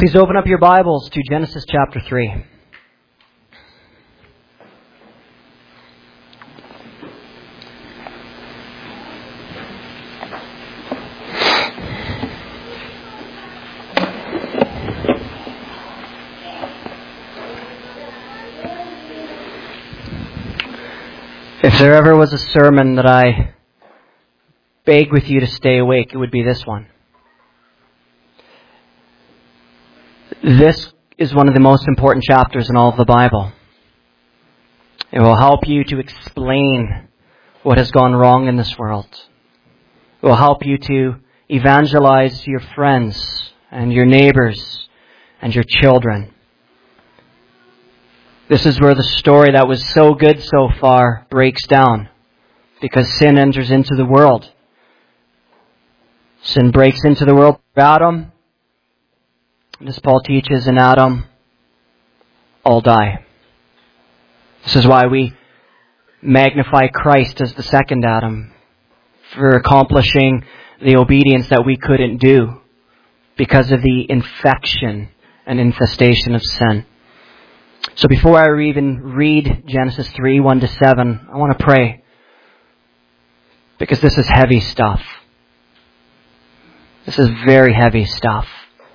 Please open up your Bibles to Genesis chapter 3. If there ever was a sermon that I beg with you to stay awake, it would be this one. This is one of the most important chapters in all of the Bible. It will help you to explain what has gone wrong in this world. It will help you to evangelize your friends and your neighbors and your children. This is where the story that was so good so far breaks down, because sin enters into the world. Sin breaks into the world through Adam. And as Paul teaches, in Adam, all die. This is why we magnify Christ as the second Adam, for accomplishing the obedience that we couldn't do because of the infection and infestation of sin. So before I even read Genesis 3, 1-7, I want to pray, because this is heavy stuff. This is very heavy stuff.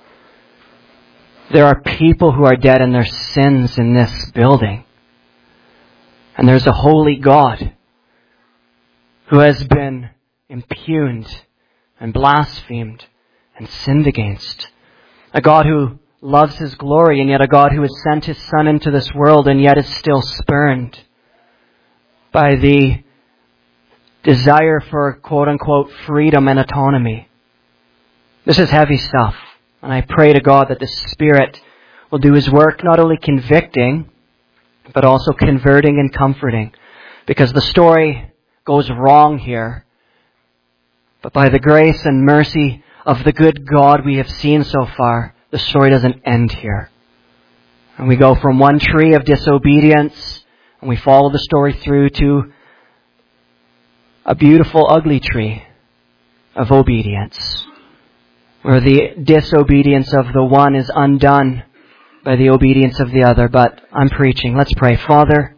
There are people who are dead in their sins in this building. And there's a holy God who has been impugned and blasphemed and sinned against. A God who loves His glory, and yet a God who has sent His Son into this world and yet is still spurned by the desire for quote-unquote freedom and autonomy. This is heavy stuff. And I pray to God that the Spirit will do His work, not only convicting, but also converting and comforting. Because the story goes wrong here. But by the grace and mercy of the good God we have seen so far, the story doesn't end here. And we go from one tree of disobedience, and we follow the story through to a beautiful, ugly tree of obedience, where the disobedience of the one is undone by the obedience of the other. But I'm preaching. Let's pray. Father,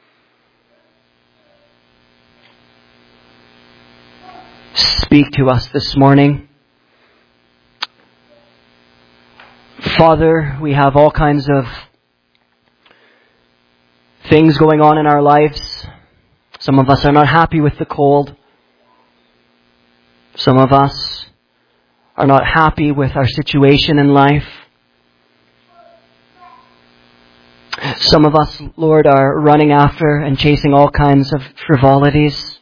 speak to us this morning. Father, we have all kinds of things going on in our lives. Some of us are not happy with the cold. Some of us are not happy with our situation in life. Some of us, Lord, are running after and chasing all kinds of frivolities.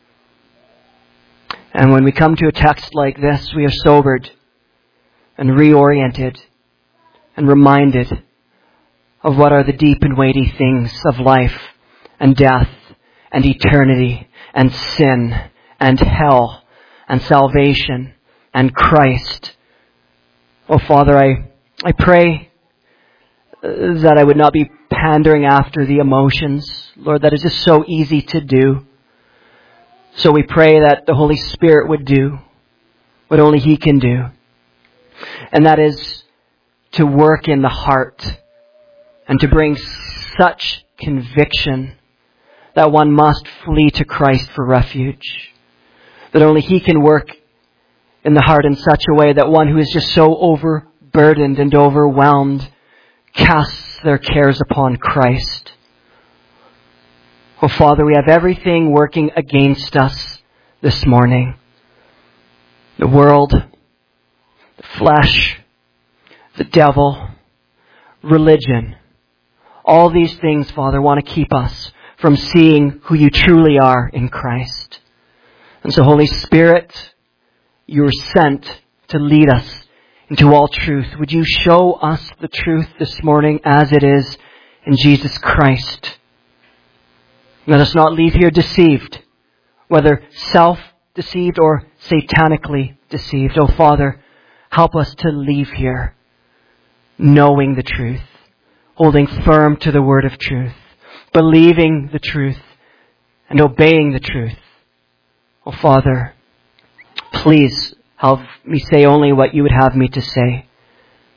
And when we come to a text like this, we are sobered and reoriented and reminded of what are the deep and weighty things of life and death and eternity and sin and hell and salvation and Christ. Oh, Father, I pray that I would not be pandering after the emotions, Lord, that is just so easy to do. So we pray that the Holy Spirit would do what only He can do. And that is to work in the heart and to bring such conviction that one must flee to Christ for refuge. That only He can work in the heart in such a way that one who is just so overburdened and overwhelmed casts their cares upon Christ. Oh, Father, we have everything working against us this morning. The world, the flesh, the devil, religion. All these things, Father, want to keep us from seeing who You truly are in Christ. And so, Holy Spirit, You were sent to lead us into all truth. Would You show us the truth this morning as it is in Jesus Christ? Let us not leave here deceived, whether self-deceived or satanically deceived. Oh, Father, help us to leave here knowing the truth, holding firm to the word of truth, believing the truth, and obeying the truth. Oh, Father, please have me say only what You would have me to say.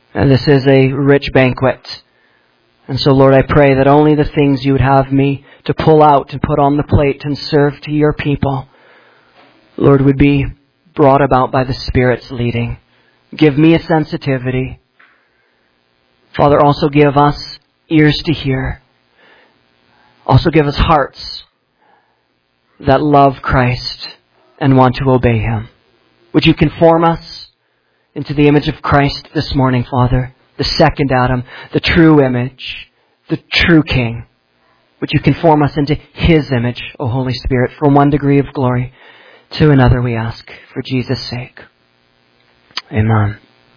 And this is a rich banquet. And so, Lord, I pray that only the things you would have me to pull out and put on the plate and serve to your people, Lord, would be brought about by the Spirit's leading. Give me a sensitivity. Father, also give us ears to hear. Also give us hearts that love Christ and want to obey Him. Would you conform us into the image of Christ this morning, Father? The second Adam, the true image, the true King. Would you conform us into His image, O Holy Spirit, from one degree of glory to another, we ask, for Jesus' sake. Amen.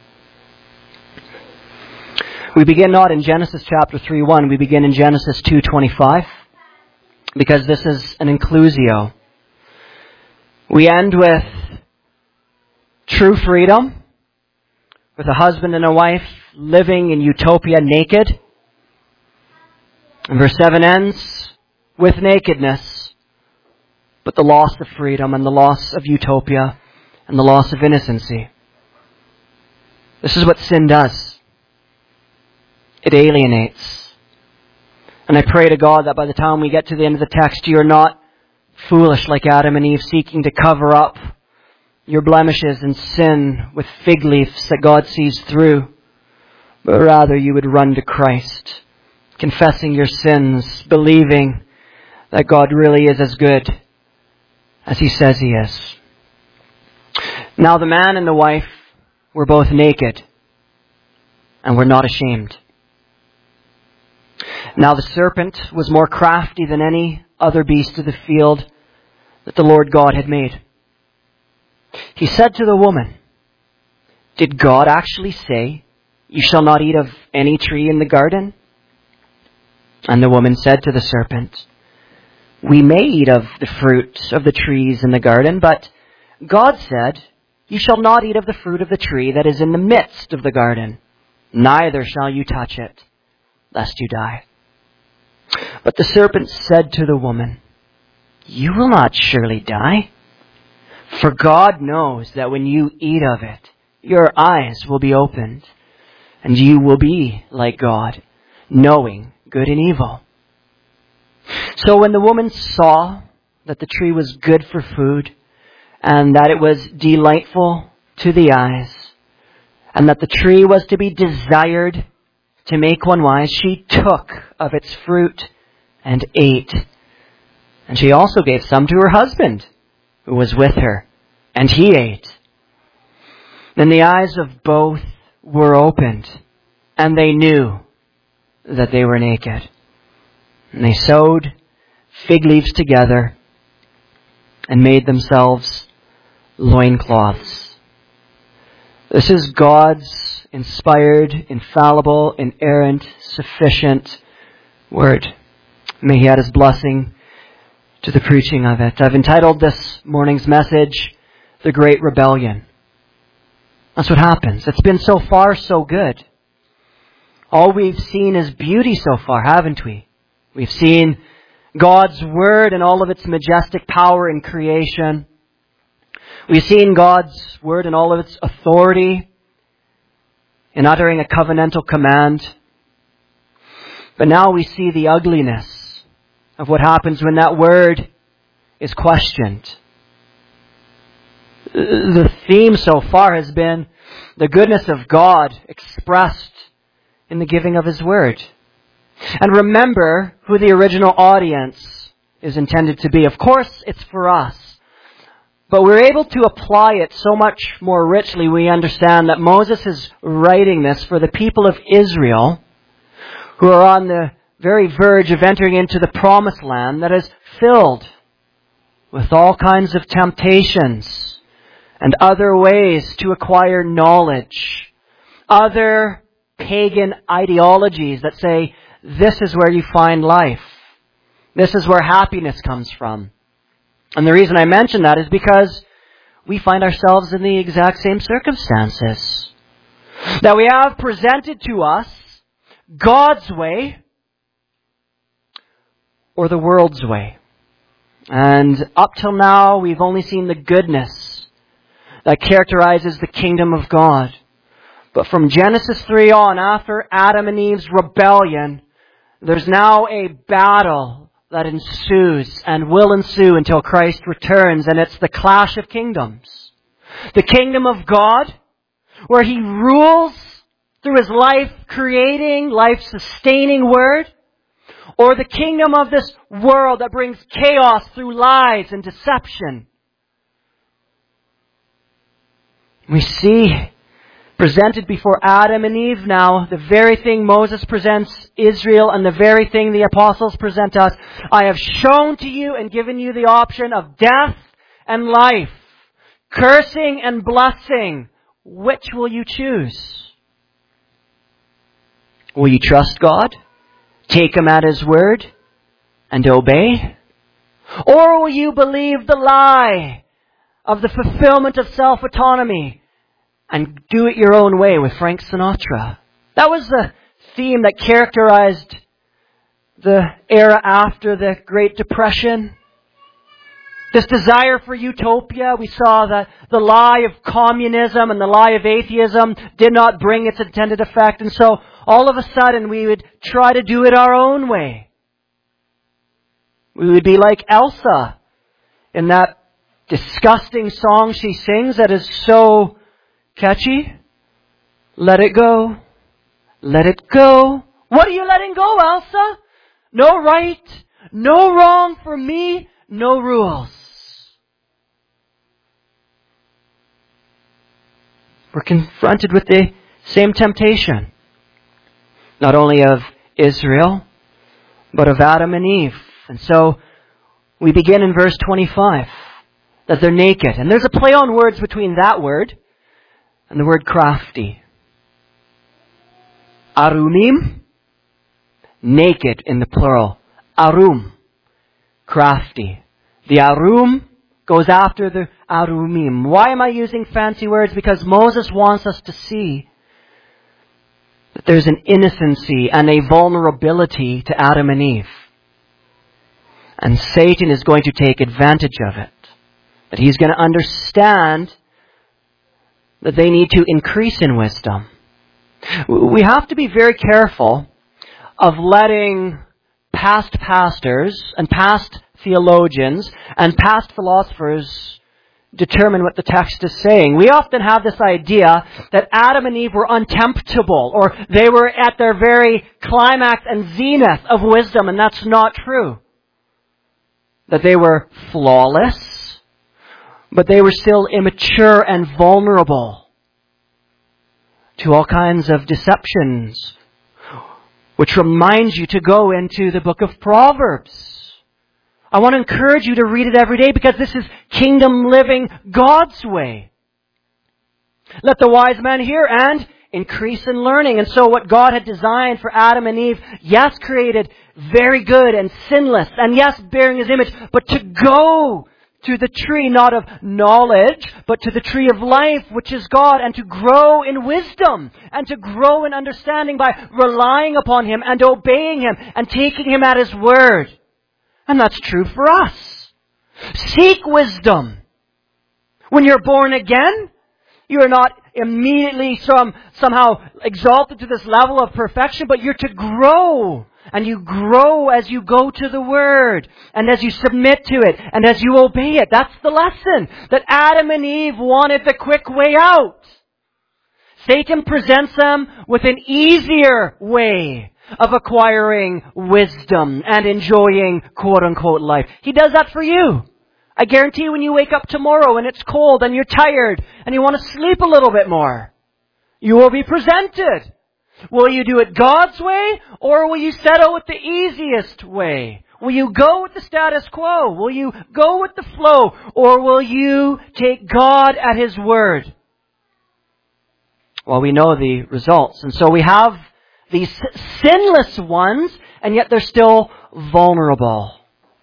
We begin not in Genesis chapter 3:1, we begin in Genesis 2:25, because this is an inclusio. We end with true freedom, with a husband and a wife living in utopia naked. And verse 7 ends with nakedness, but the loss of freedom and the loss of utopia and the loss of innocency. This is what sin does. It alienates. And I pray to God that by the time we get to the end of the text, you are not foolish like Adam and Eve, seeking to cover up your blemishes and sin with fig leaves that God sees through, but rather you would run to Christ, confessing your sins, believing that God really is as good as He says He is. Now the man and the wife were both naked and were not ashamed. Now the serpent was more crafty than any other beast of the field that the Lord God had made. He said to the woman, "Did God actually say, 'You shall not eat of any tree in the garden'?" And the woman said to the serpent, "We may eat of the fruit of the trees in the garden, but God said, 'You shall not eat of the fruit of the tree that is in the midst of the garden, neither shall you touch it, lest you die.' But the serpent said to the woman, 'You will not surely die. For God knows that when you eat of it, your eyes will be opened, and you will be like God, knowing good and evil.' So when the woman saw that the tree was good for food, and that it was delightful to the eyes, and that the tree was to be desired to make one wise, she took of its fruit and ate. And she also gave some to her husband, who was with her, and he ate. Then the eyes of both were opened, and they knew that they were naked. And they sewed fig leaves together and made themselves loincloths. This is God's inspired, infallible, inerrant, sufficient word. May He add His blessing to the preaching of it. I've entitled this morning's message, The Great Rebellion. That's what happens. It's been so far so good. All we've seen is beauty so far, haven't we? We've seen God's Word and all of its majestic power in creation. We've seen God's Word and all of its authority in uttering a covenantal command. But now we see the ugliness of what happens when that Word is questioned. The theme so far has been the goodness of God expressed in the giving of His Word. And remember who the original audience is intended to be. Of course, it's for us. But we're able to apply it so much more richly. We understand that Moses is writing this for the people of Israel who are on the very verge of entering into the promised land that is filled with all kinds of temptations and other ways to acquire knowledge. Other pagan ideologies that say, this is where you find life. This is where happiness comes from. And the reason I mention that is because we find ourselves in the exact same circumstances. That we have presented to us God's way or the world's way. And up till now, we've only seen the goodness that characterizes the kingdom of God. But from Genesis 3 on, after Adam and Eve's rebellion, there's now a battle that ensues and will ensue until Christ returns, and it's the clash of kingdoms. The kingdom of God, where He rules through His life-creating, life-sustaining Word, or the kingdom of this world that brings chaos through lies and deception. We see presented before Adam and Eve now the very thing Moses presents Israel and the very thing the apostles present us. I have shown to you and given you the option of death and life, cursing and blessing. Which will you choose? Will you trust God, take Him at His word, and obey? Or will you believe the lie of the fulfillment of self-autonomy and do it your own way with Frank Sinatra? That was the theme that characterized the era after the Great Depression. This desire for utopia. We saw that the lie of communism and the lie of atheism did not bring its intended effect. And so all of a sudden we would try to do it our own way. We would be like Elsa in that disgusting song she sings that is so catchy. Let it go. Let it go. What are you letting go, Elsa? No right, no wrong for me, no rules. We're confronted with the same temptation. Not only of Israel, but of Adam and Eve. And so we begin in verse 25. That they're naked. And there's a play on words between that word and the word crafty. Arumim, naked in the plural. Arum, crafty. The arum goes after the arumim. Why am I using fancy words? Because Moses wants us to see that there's an innocency and a vulnerability to Adam and Eve. And Satan is going to take advantage of it. That he's going to understand that they need to increase in wisdom. We have to be very careful of letting past pastors and past theologians and past philosophers determine what the text is saying. We often have this idea that Adam and Eve were untemptable, or they were at their very climax and zenith of wisdom, and that's not true. That they were flawless, but they were still immature and vulnerable to all kinds of deceptions, which reminds you to go into the book of Proverbs. I want to encourage you to read it every day because this is kingdom living God's way. Let the wise man hear and increase in learning. And so what God had designed for Adam and Eve, yes, created very good and sinless, and yes, bearing His image, but to go to the tree not of knowledge, but to the tree of life, which is God, and to grow in wisdom, and to grow in understanding by relying upon Him and obeying Him and taking Him at His word. And that's true for us. Seek wisdom. When you're born again, you are not immediately somehow exalted to this level of perfection, but you're to grow. And you grow as you go to the Word, and as you submit to it, and as you obey it. That's the lesson. That Adam and Eve wanted the quick way out. Satan presents them with an easier way of acquiring wisdom and enjoying quote-unquote life. He does that for you. I guarantee when you wake up tomorrow and it's cold and you're tired and you want to sleep a little bit more, you will be presented. Will you do it God's way, or will you settle with the easiest way? Will you go with the status quo? Will you go with the flow? Or will you take God at His word? Well, we know the results. And so we have these sinless ones, and yet they're still vulnerable.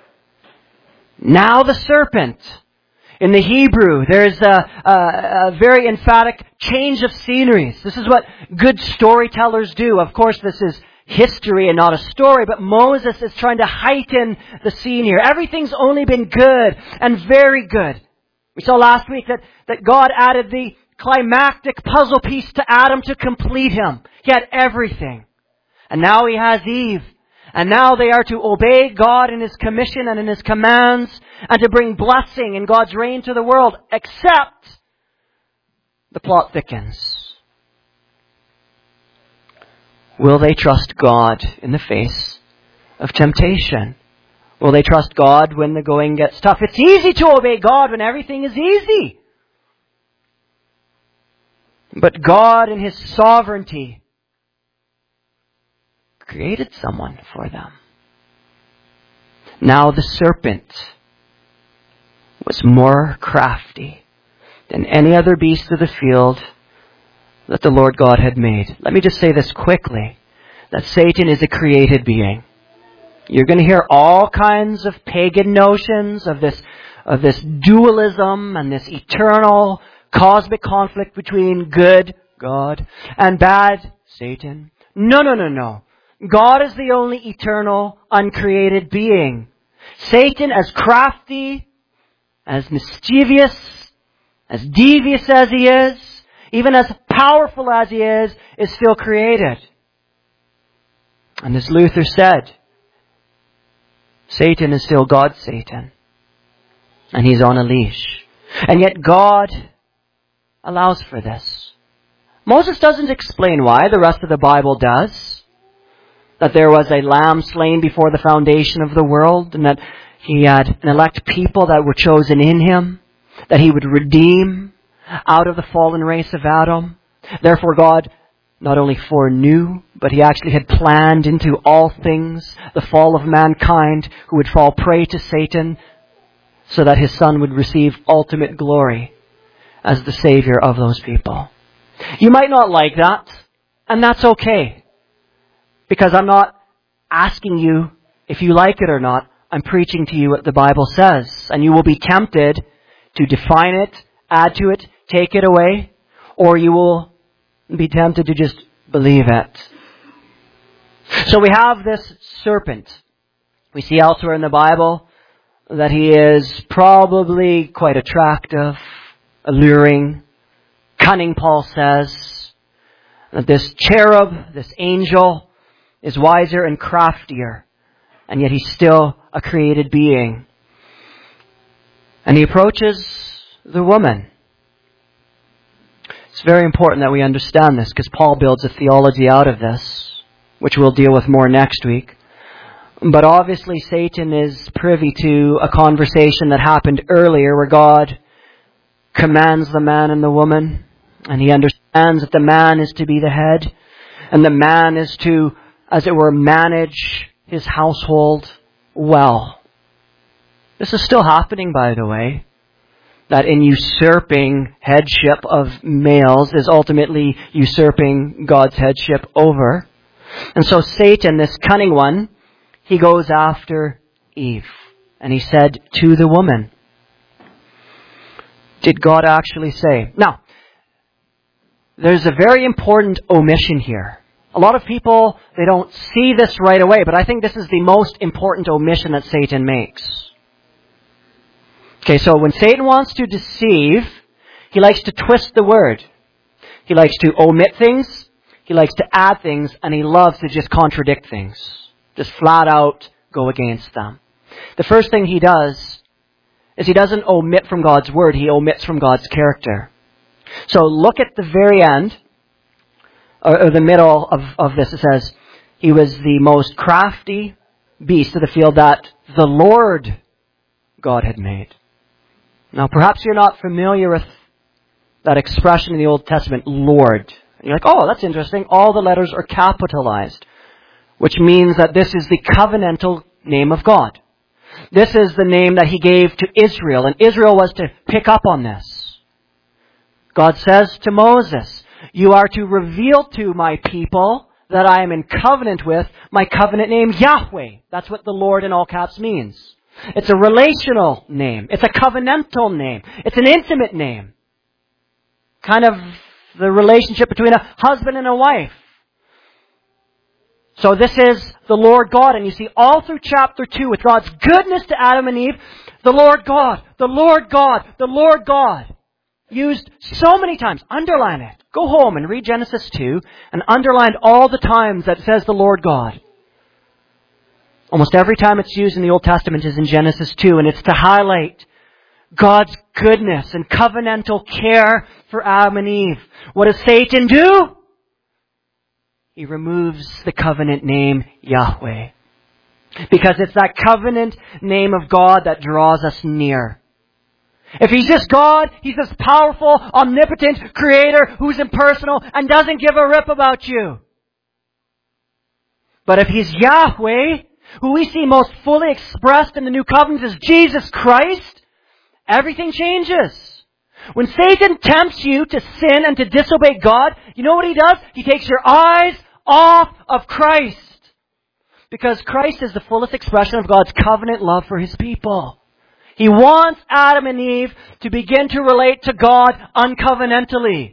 Now the serpent. In the Hebrew, there's a very emphatic change of sceneries. This is what good storytellers do. Of course, this is history and not a story, but Moses is trying to heighten the scene here. Everything's only been good and very good. We saw last week that God added the climactic puzzle piece to Adam to complete him. He had everything. And now he has Eve. And now they are to obey God in His commission and in His commands and to bring blessing in God's reign to the world. Except the plot thickens. Will they trust God in the face of temptation? Will they trust God when the going gets tough? It's easy to obey God when everything is easy. But God in His sovereignty created someone for them. Now the serpent was more crafty than any other beast of the field that the Lord God had made. Let me just say this quickly, that Satan is a created being. You're going to hear all kinds of pagan notions of this dualism and this eternal cosmic conflict between good, God, and bad, Satan. No. God is the only eternal, uncreated being. Satan, as crafty, as mischievous, as devious as he is, even as powerful as he is still created. And as Luther said, Satan is still God's Satan. And he's on a leash. And yet God allows for this. Moses doesn't explain why. The rest of the Bible does. That there was a lamb slain before the foundation of the world, and that He had an elect people that were chosen in Him, that He would redeem out of the fallen race of Adam. Therefore God not only foreknew, but He actually had planned into all things the fall of mankind who would fall prey to Satan, so that His Son would receive ultimate glory as the Savior of those people. You might not like that, and that's okay. Because I'm not asking you if you like it or not. I'm preaching to you what the Bible says. And you will be tempted to define it, add to it, take it away, or you will be tempted to just believe it. So we have this serpent. We see elsewhere in the Bible that he is probably quite attractive, alluring, cunning, Paul says. That this cherub, this angel, is wiser and craftier, and yet he's still a created being. And he approaches the woman. It's very important that we understand this, because Paul builds a theology out of this, which we'll deal with more next week. But obviously Satan is privy to a conversation that happened earlier where God commands the man and the woman, and he understands that the man is to be the head, and the man is to, as it were, manage his household well. This is still happening, by the way. That in usurping headship of males is ultimately usurping God's headship over. And so Satan, this cunning one, he goes after Eve. And he said to the woman, did God actually say? Now, there's a very important omission here. A lot of people, they don't see this right away, but I think this is the most important omission that Satan makes. Okay, so when Satan wants to deceive, he likes to twist the word. He likes to omit things, he likes to add things, and he loves to just contradict things. Just flat out go against them. The first thing he does is he doesn't omit from God's word, he omits from God's character. So look at the very end, or the middle of this. It says, he was the most crafty beast of the field that the Lord God had made. Now perhaps you're not familiar with that expression in the Old Testament, Lord. And you're like, oh, that's interesting. All the letters are capitalized, which means that this is the covenantal name of God. This is the name that He gave to Israel, and Israel was to pick up on this. God says to Moses, you are to reveal to my people that I am in covenant with my covenant name Yahweh. That's what the Lord in all caps means. It's a relational name. It's a covenantal name. It's an intimate name. Kind of the relationship between a husband and a wife. So this is the Lord God. And you see all through chapter 2 with God's goodness to Adam and Eve, the Lord God, the Lord God, the Lord God. Used so many times. Underline it. Go home and read Genesis 2 and underline all the times that it says the Lord God. Almost every time it's used in the Old Testament is in Genesis 2, and it's to highlight God's goodness and covenantal care for Adam and Eve. What does Satan do? He removes the covenant name Yahweh. Because it's that covenant name of God that draws us near. If He's just God, He's this powerful, omnipotent Creator who's impersonal and doesn't give a rip about you. But if He's Yahweh, who we see most fully expressed in the New Covenant as Jesus Christ, everything changes. When Satan tempts you to sin and to disobey God, you know what he does? He takes your eyes off of Christ. Because Christ is the fullest expression of God's covenant love for His people. He wants Adam and Eve to begin to relate to God uncovenantally.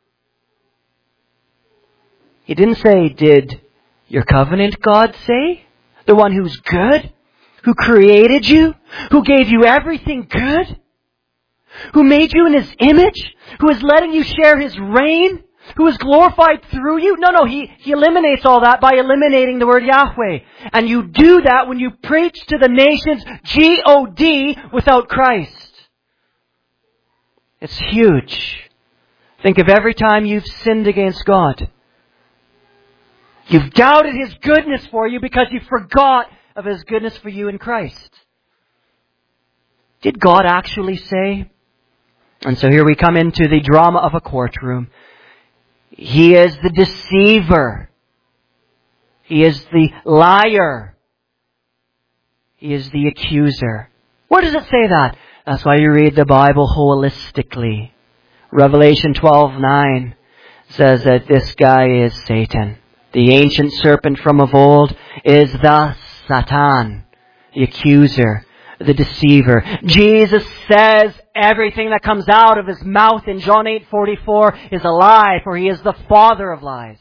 He didn't say, did your covenant God say? The one who's good? Who created you? Who gave you everything good? Who made you in His image? Who is letting you share His reign? Who is glorified through you? No, He eliminates all that by eliminating the word Yahweh. And you do that when you preach to the nations G-O-D without Christ. It's huge. Think of every time you've sinned against God. You've doubted His goodness for you because you forgot of His goodness for you in Christ. Did God actually say? And so here we come into the drama of a courtroom. He is the deceiver. He is the liar. He is the accuser. Where does it say that? That's why you read the Bible holistically. Revelation 12:9 says that this guy is Satan. The ancient serpent from of old is the Satan, the accuser, the deceiver. Jesus says everything that comes out of His mouth in John 8:44 is a lie, for He is the father of lies.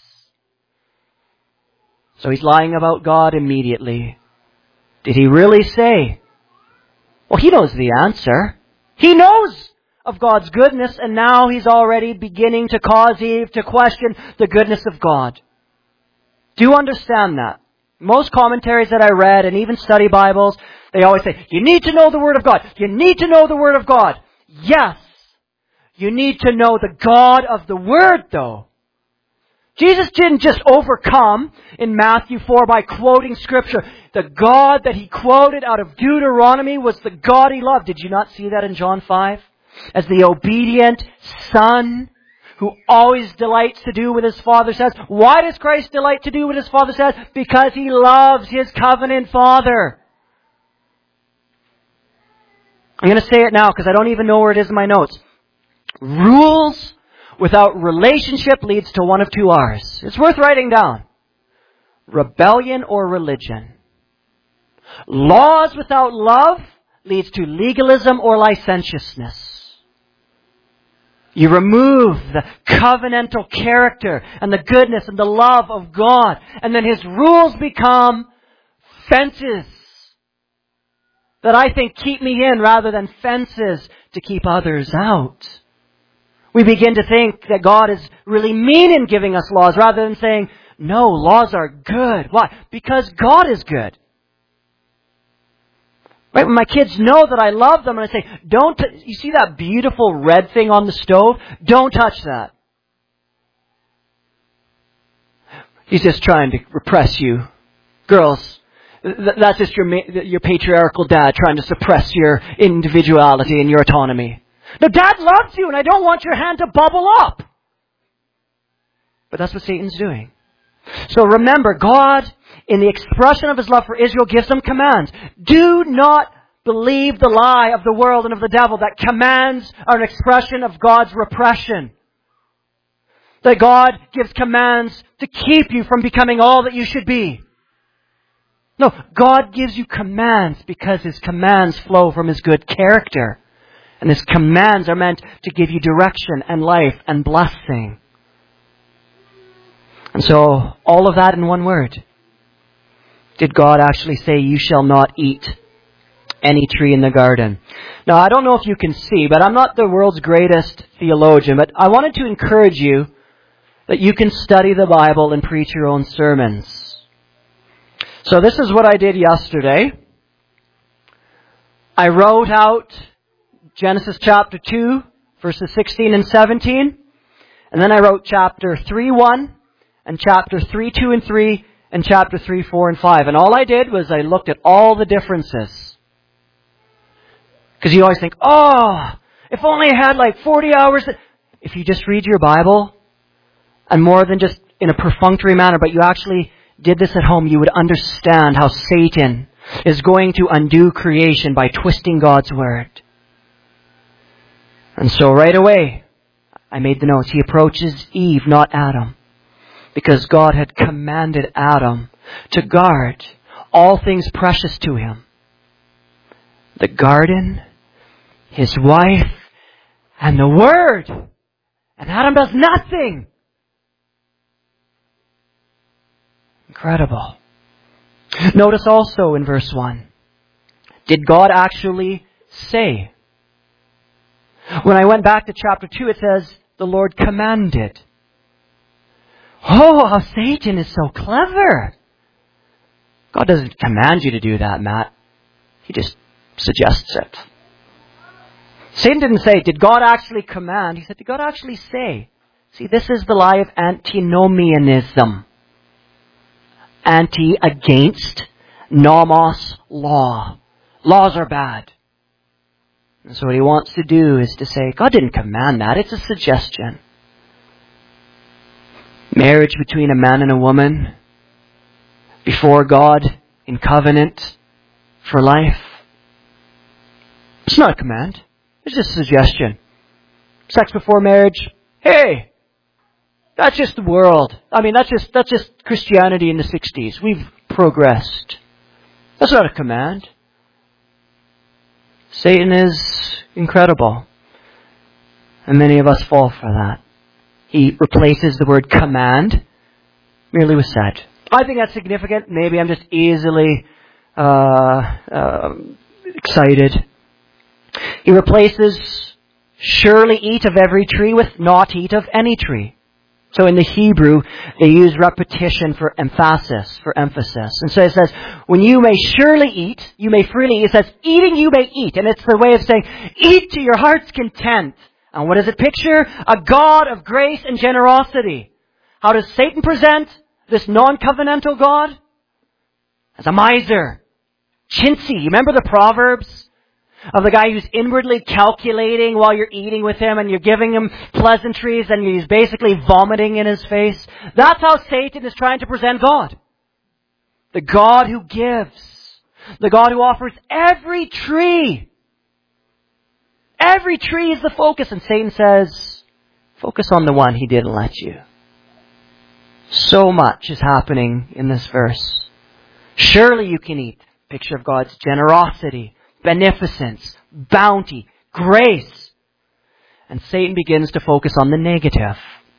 So He's lying about God immediately. Did He really say? Well, He knows the answer. He knows of God's goodness, and now He's already beginning to cause Eve to question the goodness of God. Do you understand that? Most commentaries that I read, and even study Bibles, they always say, you need to know the Word of God. You need to know the Word of God. Yes. You need to know the God of the Word, though. Jesus didn't just overcome in Matthew 4 by quoting Scripture. The God that He quoted out of Deuteronomy was the God He loved. Did you not see that in John 5? As the obedient Son who always delights to do what His Father says. Why does Christ delight to do what His Father says? Because He loves His covenant Father. I'm going to say it now because I don't even know where it is in my notes. Rules without relationship leads to one of two R's. It's worth writing down. Rebellion or religion. Laws without love leads to legalism or licentiousness. You remove the covenantal character and the goodness and the love of God, and then His rules become fences that I think keep me in rather than fences to keep others out. We begin to think that God is really mean in giving us laws rather than saying, no, laws are good. Why? Because God is good. Right? When my kids know that I love them and I say, you see that beautiful red thing on the stove? Don't touch that. He's just trying to repress you. Girls, that's just your patriarchal dad trying to suppress your individuality and your autonomy. No, Dad loves you and I don't want your hand to bubble up. But that's what Satan's doing. So remember, God, in the expression of His love for Israel, gives them commands. Do not believe the lie of the world and of the devil that commands are an expression of God's repression. That God gives commands to keep you from becoming all that you should be. No, God gives you commands because His commands flow from His good character. And His commands are meant to give you direction and life and blessing. And so, all of that in one word. Did God actually say, you shall not eat any tree in the garden. Now, I don't know if you can see, but I'm not the world's greatest theologian, but I wanted to encourage you that you can study the Bible and preach your own sermons. So this is what I did yesterday. I wrote out Genesis chapter 2, verses 16 and 17, and then I wrote chapter 3:1, and chapter 3:2 and 3, and chapter 3, 4, and 5. And all I did was I looked at all the differences. Because you always think, oh, if only I had like 40 hours. If you just read your Bible, and more than just in a perfunctory manner, but you actually did this at home, you would understand how Satan is going to undo creation by twisting God's Word. And so right away, I made the notes. He approaches Eve, not Adam. Because God had commanded Adam to guard all things precious to him. The garden, his wife, and the Word. And Adam does nothing. Incredible. Notice also in verse 1. Did God actually say? When I went back to chapter 2, it says, the Lord commanded. Oh, how Satan is so clever. God doesn't command you to do that, Matt. He just suggests it. Satan didn't say, did God actually command? He said, did God actually say? See, this is the lie of antinomianism. Anti, against, nomos, law. Laws are bad. And so what he wants to do is to say, God didn't command that. It's a suggestion. Marriage between a man and a woman before God in covenant for life. It's not a command. It's just a suggestion. Sex before marriage. Hey, that's just the world. I mean, that's just Christianity in the 60s. We've progressed. That's not a command. Satan is incredible. And many of us fall for that. He replaces the word command merely with said. I think that's significant. Maybe I'm just easily excited. He replaces surely eat of every tree with not eat of any tree. So in the Hebrew, they use repetition for emphasis, And so it says, when you may surely eat, you may freely eat. It says, eating you may eat. And it's the way of saying, eat to your heart's content. And what does it picture? A God of grace and generosity. How does Satan present this non-covenantal God? As a miser. Chintzy. You remember the Proverbs? Of the guy who's inwardly calculating while you're eating with him and you're giving him pleasantries and he's basically vomiting in his face. That's how Satan is trying to present God. The God who gives. The God who offers every tree. Every tree is the focus. And Satan says, focus on the one he didn't let you. So much is happening in this verse. Surely you can eat. Picture of God's generosity, beneficence, bounty, grace. And Satan begins to focus on the negative.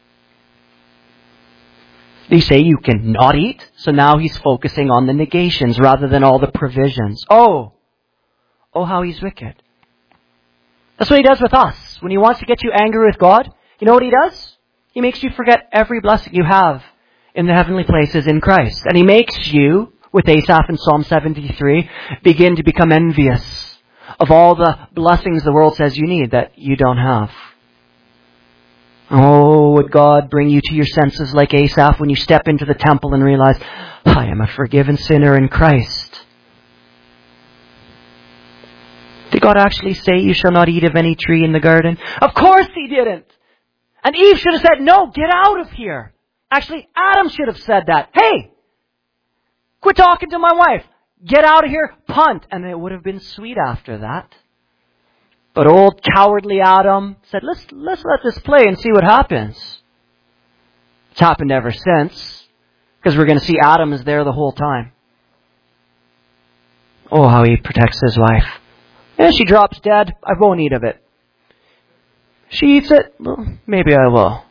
They say you can not eat, so now he's focusing on the negations rather than all the provisions. Oh, how he's wicked. That's what he does with us. When he wants to get you angry with God, you know what he does? He makes you forget every blessing you have in the heavenly places in Christ. And he makes you, with Asaph in Psalm 73, begin to become envious of all the blessings the world says you need that you don't have. Oh, would God bring you to your senses like Asaph when you step into the temple and realize, I am a forgiven sinner in Christ. Did God actually say you shall not eat of any tree in the garden? Of course he didn't. And Eve should have said, no, get out of here. Actually, Adam should have said that. Hey, quit talking to my wife. Get out of here. Punt. And it would have been sweet after that. But old cowardly Adam said, let's let this play and see what happens. It's happened ever since. Because we're going to see Adam is there the whole time. Oh, how he protects his wife. And she drops dead. I won't eat of it. She eats it. Well, maybe I will.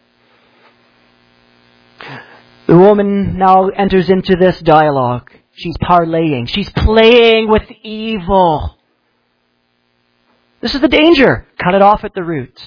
The woman now enters into this dialogue. She's parlaying. She's playing with evil. This is the danger. Cut it off at the root.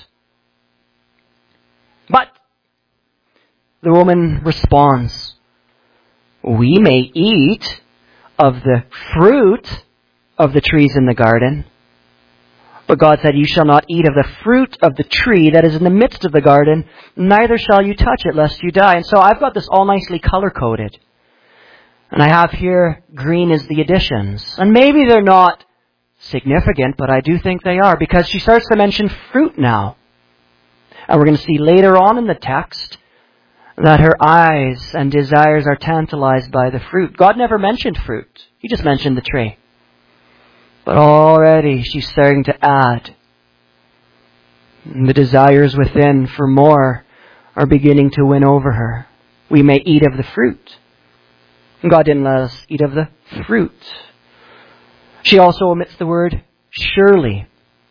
But the woman responds, we may eat of the fruit of the trees in the garden. But God said, you shall not eat of the fruit of the tree that is in the midst of the garden, neither shall you touch it, lest you die. And so I've got this all nicely color-coded. And I have here, green is the additions. And maybe they're not significant, but I do think they are, because she starts to mention fruit now. And we're going to see later on in the text that her eyes and desires are tantalized by the fruit. God never mentioned fruit. He just mentioned the tree. But already she's starting to add. And the desires within for more are beginning to win over her. We may eat of the fruit. And God didn't let us eat of the fruit. She also omits the word surely.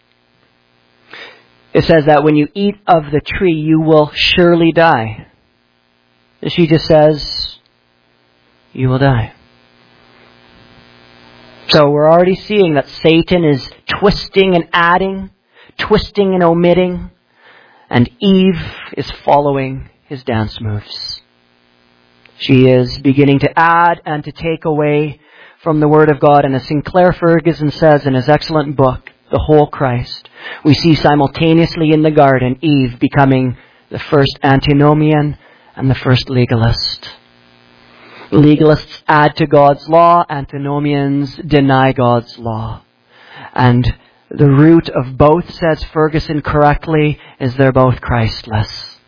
It says that when you eat of the tree, you will surely die. She just says, you will die. So we're already seeing that Satan is twisting and adding, twisting and omitting, and Eve is following his dance moves. She is beginning to add and to take away from the Word of God. And as Sinclair Ferguson says in his excellent book, The Whole Christ, we see simultaneously in the garden Eve becoming the first antinomian and the first legalist. Legalists add to God's law, antinomians deny God's law. And the root of both, says Ferguson correctly, is they're both Christless.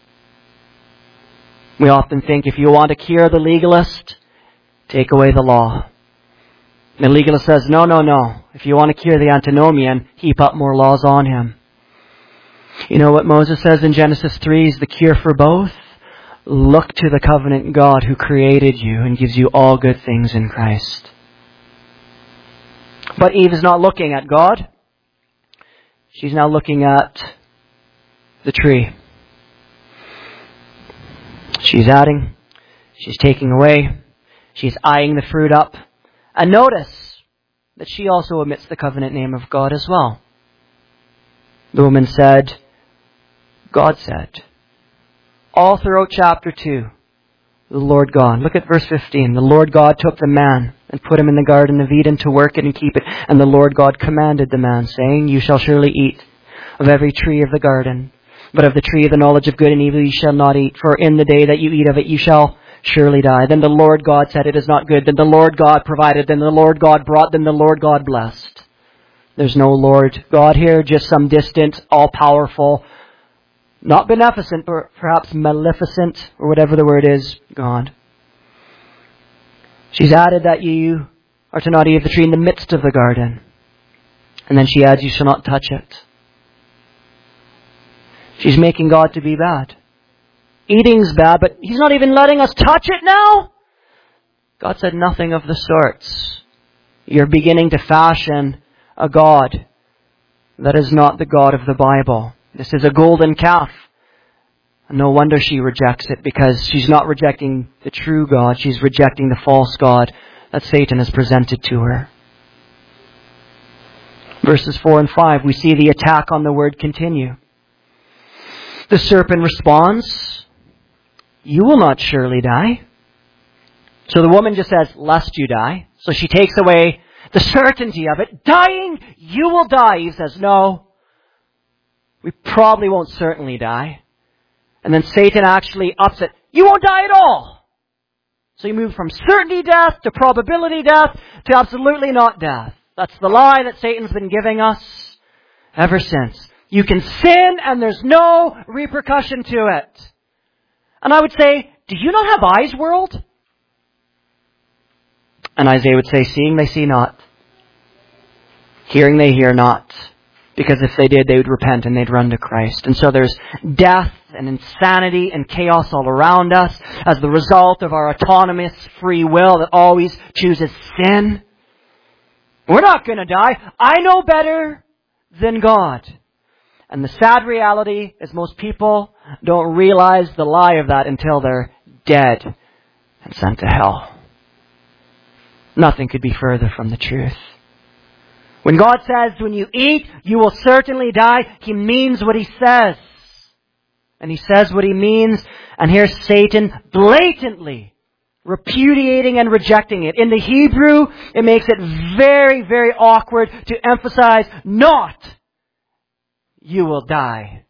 We often think if you want to cure the legalist, take away the law. The legalist says, no. If you want to cure the antinomian, heap up more laws on him. You know what Moses says in Genesis 3 is the cure for both? Look to the covenant God who created you and gives you all good things in Christ. But Eve is not looking at God. She's now looking at the tree. She's adding. She's taking away. She's eyeing the fruit up. And notice that she also omits the covenant name of God as well. The woman said, God said. All throughout chapter 2, the Lord God. Look at verse 15. The Lord God took the man and put him in the garden of Eden to work it and keep it. And the Lord God commanded the man, saying, you shall surely eat of every tree of the garden, but of the tree of the knowledge of good and evil you shall not eat, for in the day that you eat of it you shall surely die. Then the Lord God said, it is not good. Then the Lord God provided. Then the Lord God brought. Then the Lord God blessed. There's no Lord God here, just some distant, all-powerful, not beneficent, but perhaps maleficent, or whatever the word is, God. She's added that you are to not eat of the tree in the midst of the garden. And then she adds, you shall not touch it. She's making God to be bad. Eating's bad, but He's not even letting us touch it now? God said nothing of the sorts. You're beginning to fashion a God that is not the God of the Bible. This is a golden calf. And no wonder she rejects it, because she's not rejecting the true God. She's rejecting the false God that Satan has presented to her. Verses 4 and 5, we see the attack on the word continue. The serpent responds, you will not surely die. So the woman just says, lest you die. So she takes away the certainty of it. Dying, you will die. Eve says, no, we probably won't certainly die. And then Satan actually ups it. You won't die at all. So you move from certainty death to probability death to absolutely not death. That's the lie that Satan's been giving us ever since. You can sin and there's no repercussion to it. And I would say, do you not have eyes, world? And Isaiah would say, seeing they see not. Hearing they hear not. Because if they did, they would repent and they'd run to Christ. And so there's death and insanity and chaos all around us as the result of our autonomous free will that always chooses sin. We're not going to die. I know better than God. And the sad reality is most people don't realize the lie of that until they're dead and sent to hell. Nothing could be further from the truth. When God says, when you eat, you will certainly die, He means what He says. And He says what He means, and here's Satan blatantly repudiating and rejecting it. In the Hebrew, it makes it very, very awkward to emphasize not, you will die.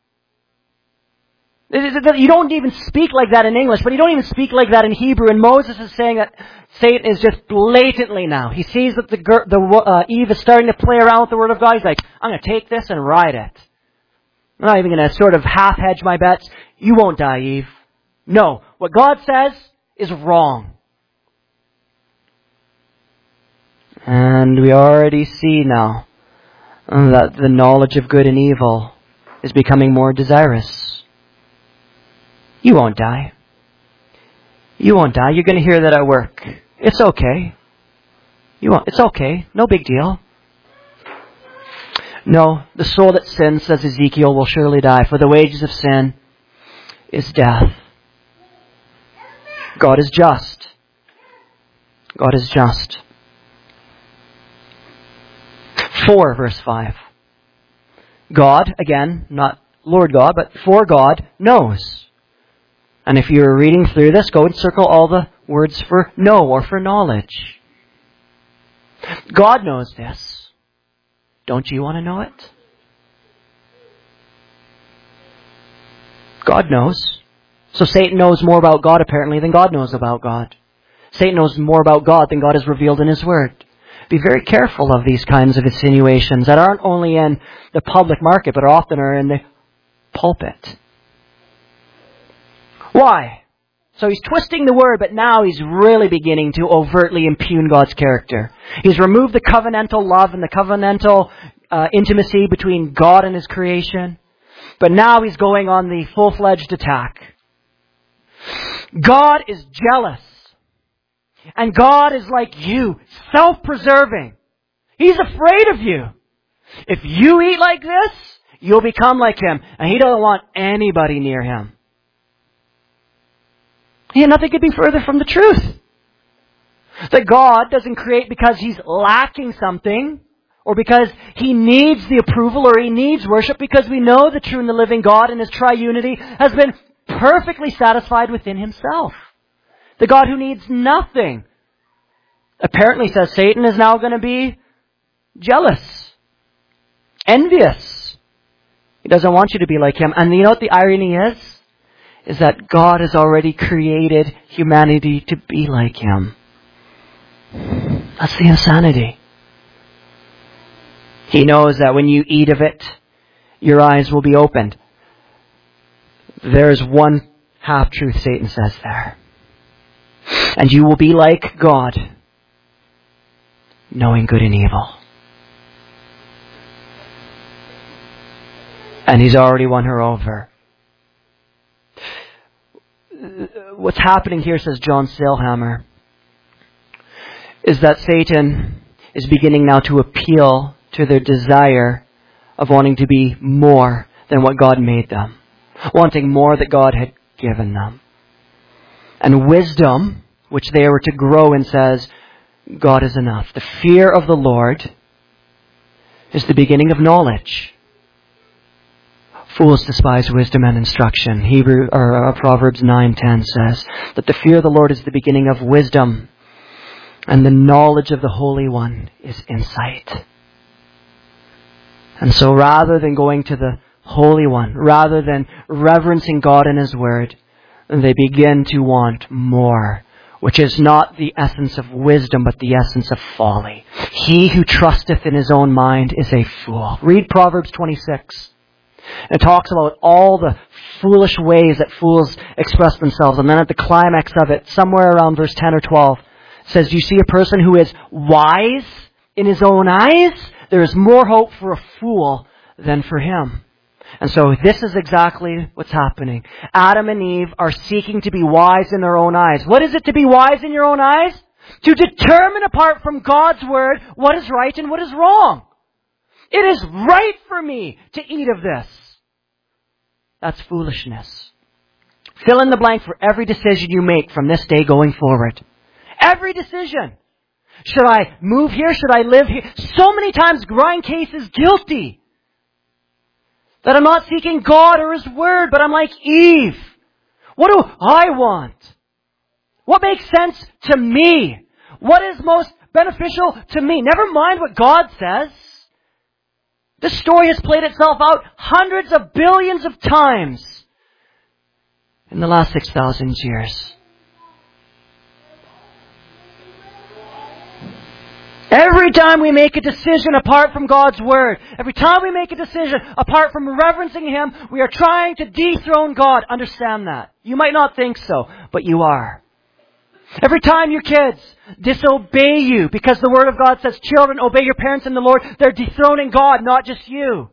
You don't even speak like that in English, but you don't even speak like that in Hebrew. And Moses is saying that Satan is just blatantly now. He sees that Eve is starting to play around with the Word of God. He's like, I'm going to take this and ride it. I'm not even going to sort of half hedge my bets. You won't die, Eve. No. What God says is wrong. And we already see now that the knowledge of good and evil is becoming more desirous. You won't die. You won't die. You're going to hear that at work. It's okay. It's okay. No big deal. No, the soul that sins, says Ezekiel, will surely die, for the wages of sin is death. God is just. God is just. 4, verse 5. God, again, not Lord God, but for God knows. And if you're reading through this, go and circle all the words for know or for knowledge. God knows this. Don't you want to know it? God knows. So Satan knows more about God apparently than God knows about God. Satan knows more about God than God has revealed in His Word. Be very careful of these kinds of insinuations that aren't only in the public market, but often are in the pulpit. Why? So he's twisting the Word, but now he's really beginning to overtly impugn God's character. He's removed the covenantal love and the covenantal intimacy between God and His creation. But now he's going on the full-fledged attack. God is jealous. And God is like you, self-preserving. He's afraid of you. If you eat like this, you'll become like Him. And He doesn't want anybody near Him. Yeah, nothing could be further from the truth. That God doesn't create because He's lacking something, or because He needs the approval, or He needs worship, because we know the true and the living God in His triunity has been perfectly satisfied within Himself. The God who needs nothing. Apparently, says Satan, is now going to be jealous, envious. He doesn't want you to be like Him. And you know what the irony is? Is that God has already created humanity to be like Him. That's the insanity. He knows that when you eat of it, your eyes will be opened. There's one half-truth Satan says there. And you will be like God, knowing good and evil. And he's already won her over. What's happening here, says John Sailhammer, is that Satan is beginning now to appeal to their desire of wanting to be more than what God made them. Wanting more that God had given them. And wisdom, which they were to grow in, says, God is enough. The fear of the Lord is the beginning of knowledge. Fools despise wisdom and instruction. Proverbs 9:10 says that the fear of the Lord is the beginning of wisdom, and the knowledge of the Holy One is insight. And so rather than going to the Holy One, rather than reverencing God and His Word, they begin to want more, which is not the essence of wisdom, but the essence of folly. He who trusteth in his own mind is a fool. Read Proverbs 26. It talks about all the foolish ways that fools express themselves. And then at the climax of it, somewhere around verse 10 or 12, it says, you see a person who is wise in his own eyes? There is more hope for a fool than for him. And so this is exactly what's happening. Adam and Eve are seeking to be wise in their own eyes. What is it to be wise in your own eyes? To determine apart from God's Word what is right and what is wrong. It is right for me to eat of this. That's foolishness. Fill in the blank for every decision you make from this day going forward. Every decision. Should I move here? Should I live here? So many times Ryan Case is guilty. That I'm not seeking God or His Word, but I'm like Eve. What do I want? What makes sense to me? What is most beneficial to me? Never mind what God says. This story has played itself out hundreds of billions of times in the last 6,000 years. Every time we make a decision apart from God's Word, every time we make a decision apart from reverencing Him, we are trying to dethrone God. Understand that. You might not think so, but you are. Every time your kids disobey you, because the Word of God says, children, obey your parents in the Lord, they're dethroning God, not just you.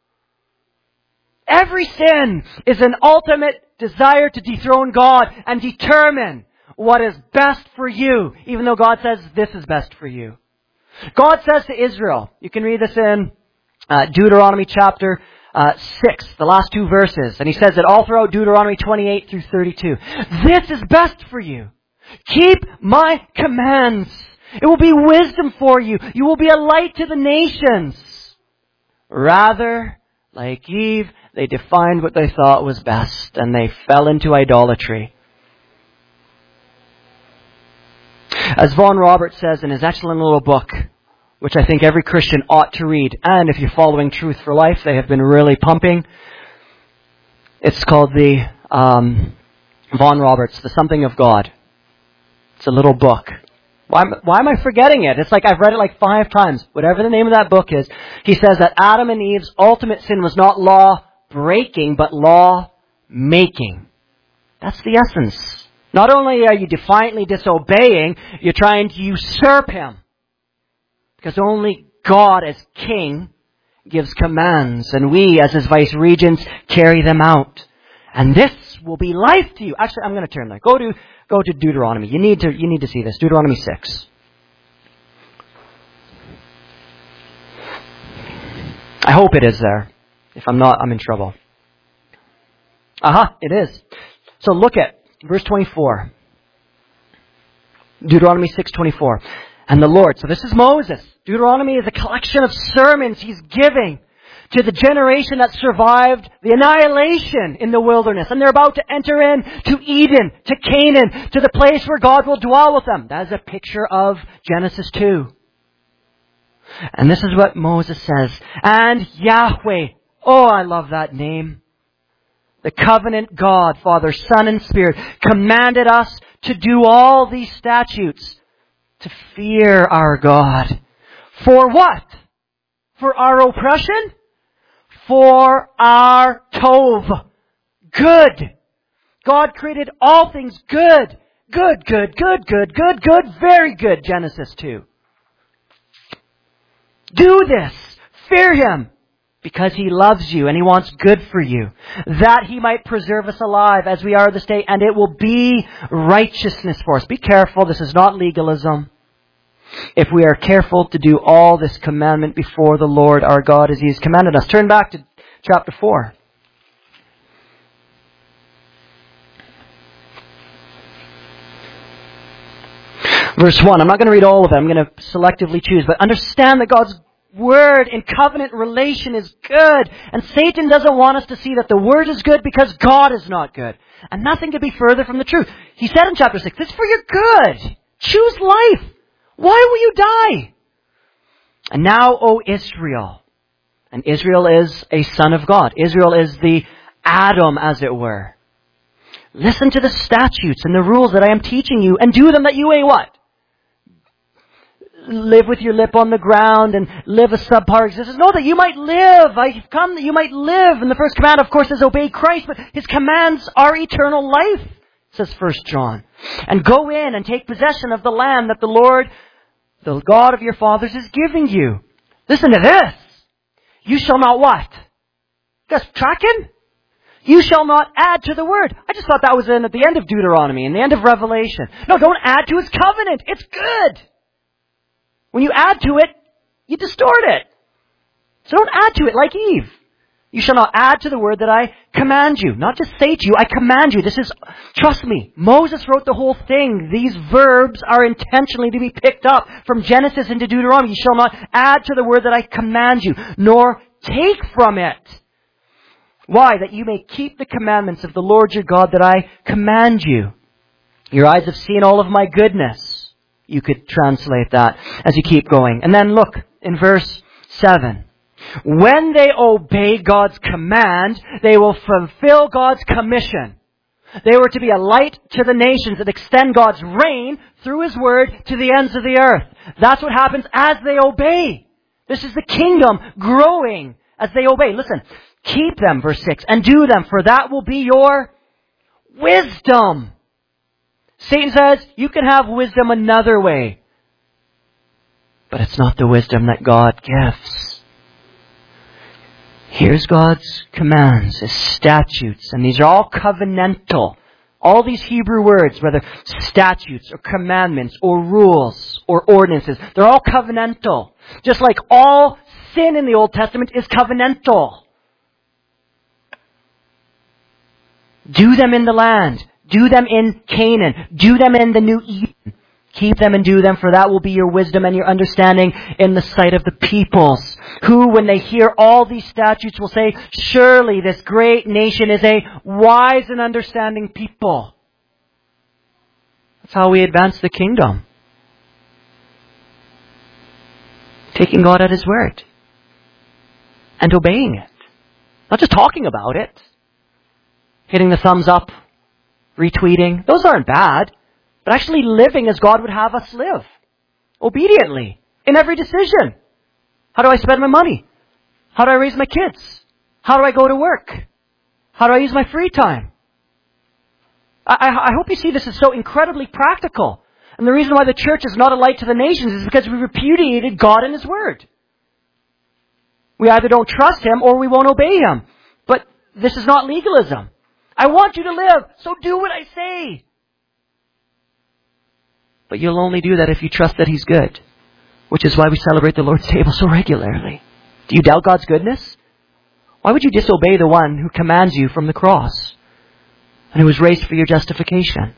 Every sin is an ultimate desire to dethrone God and determine what is best for you, even though God says this is best for you. God says to Israel, you can read this in Deuteronomy chapter 6, the last two verses, and He says it all throughout Deuteronomy 28 through 32. This is best for you. Keep my commands. It will be wisdom for you. You will be a light to the nations. Rather, like Eve, they defined what they thought was best, and they fell into idolatry. As Vaughan Roberts says in his excellent little book, which I think every Christian ought to read, and if you're following Truth for Life, they have been really pumping. It's called the Vaughan Roberts, The Something of God. It's a little book. Why am I forgetting it? It's like I've read it like 5 times. Whatever the name of that book is, he says that Adam and Eve's ultimate sin was not law breaking, but law making. That's the essence. Not only are you defiantly disobeying, you're trying to usurp Him. Because only God as King gives commands, and we as His vice-regents carry them out. And this will be life to you. Actually, I'm going to turn there. Go to Deuteronomy. You need to see this. Deuteronomy 6. I hope it is there. If I'm not, I'm in trouble. It is. So look at verse 24. Deuteronomy 6:24. And the Lord, so this is Moses. Deuteronomy is a collection of sermons he's giving to the generation that survived the annihilation in the wilderness. And they're about to enter in to Eden, to Canaan, to the place where God will dwell with them. That is a picture of Genesis 2. And this is what Moses says. And Yahweh, oh, I love that name. The covenant God, Father, Son, and Spirit, commanded us to do all these statutes, to fear our God. For what? For our oppression? For our tov. Good. God created all things good. Good, good, good, good, good, good, very good, Genesis 2. Do this. Fear Him. Because He loves you and He wants good for you. That He might preserve us alive as we are this day. And it will be righteousness for us. Be careful. This is not legalism. If we are careful to do all this commandment before the Lord our God as He has commanded us. Turn back to chapter 4. Verse 1. I'm not going to read all of it. I'm going to selectively choose. But understand that God's Word in covenant relation is good. And Satan doesn't want us to see that the Word is good because God is not good. And nothing could be further from the truth. He said in chapter 6, it's for your good. Choose life. Why will you die? And now, O Israel. And Israel is a son of God. Israel is the Adam, as it were. Listen to the statutes and the rules that I am teaching you and do them that you may what? Live with your lip on the ground and live a subpar existence. No, that you might live. I've come that you might live. And the first command, of course, is obey Christ, but His commands are eternal life, says 1 John. And go in and take possession of the land that the Lord, the God of your fathers, is giving you. Listen to this. You shall not what? You guys tracking? You shall not add to the word. I just thought that was at the end of Deuteronomy and the end of Revelation. No, don't add to His covenant. It's good. When you add to it, you distort it. So don't add to it like Eve. You shall not add to the word that I command you. Not just say to you, I command you. Trust me, Moses wrote the whole thing. These verbs are intentionally to be picked up from Genesis into Deuteronomy. You shall not add to the word that I command you, nor take from it. Why? That you may keep the commandments of the Lord your God that I command you. Your eyes have seen all of my goodness. You could translate that as you keep going. And then look in verse 7. When they obey God's command, they will fulfill God's commission. They were to be a light to the nations that extend God's reign through His word to the ends of the earth. That's what happens as they obey. This is the kingdom growing as they obey. Listen, keep them, verse 6, and do them, for that will be your wisdom. Satan says, you can have wisdom another way. But it's not the wisdom that God gives. Here's God's commands, His statutes, and these are all covenantal. All these Hebrew words, whether statutes or commandments or rules or ordinances, they're all covenantal. Just like all sin in the Old Testament is covenantal. Do them in the land. Do them in Canaan. Do them in the New Eden. Keep them and do them, for that will be your wisdom and your understanding in the sight of the peoples, who, when they hear all these statutes, will say, surely this great nation is a wise and understanding people. That's how we advance the kingdom. Taking God at His word. And obeying it. Not just talking about it. Hitting the thumbs up. Retweeting. Those aren't bad. But actually living as God would have us live. Obediently. In every decision. How do I spend my money? How do I raise my kids? How do I go to work? How do I use my free time? I hope you see this is so incredibly practical. And the reason why the church is not a light to the nations is because we repudiated God and His word. We either don't trust Him or we won't obey Him. But this is not legalism. I want you to live, so do what I say. But you'll only do that if you trust that He's good. Which is why we celebrate the Lord's table so regularly. Do you doubt God's goodness? Why would you disobey the one who commands you from the cross? And who was raised for your justification?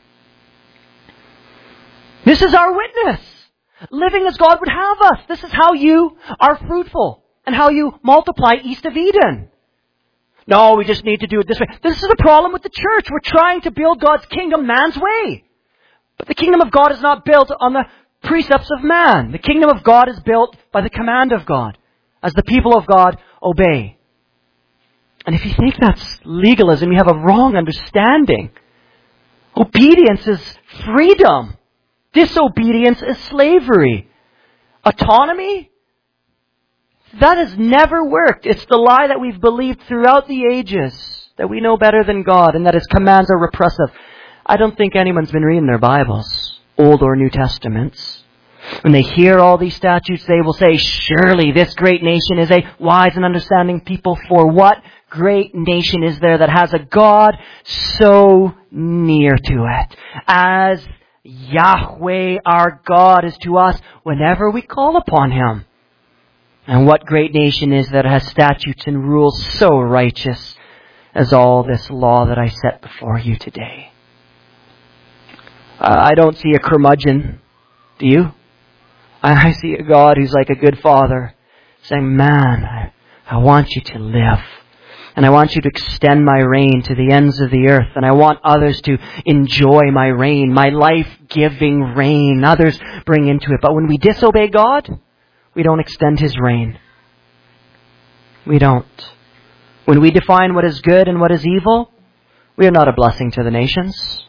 This is our witness. Living as God would have us. This is how you are fruitful. And how you multiply east of Eden. No, we just need to do it this way. This is the problem with the church. We're trying to build God's kingdom man's way. But the kingdom of God is not built on the precepts of man. The kingdom of God is built by the command of God. As the people of God obey. And if you think that's legalism, you have a wrong understanding. Obedience is freedom. Disobedience is slavery. Autonomy? That has never worked. It's the lie that we've believed throughout the ages. That we know better than God and that His commands are repressive. I don't think anyone's been reading their Bibles, Old or New Testaments. When they hear all these statutes, they will say, surely this great nation is a wise and understanding people. For what great nation is there that has a God so near to it? As Yahweh our God is to us whenever we call upon Him. And what great nation is that has statutes and rules so righteous as all this law that I set before you today? I don't see a curmudgeon. Do you? I see a God who's like a good father saying, man, I want you to live. And I want you to extend my reign to the ends of the earth. And I want others to enjoy my reign, my life-giving reign. Others bring into it. But when we disobey God, we don't extend His reign. We don't. When we define what is good and what is evil, we are not a blessing to the nations.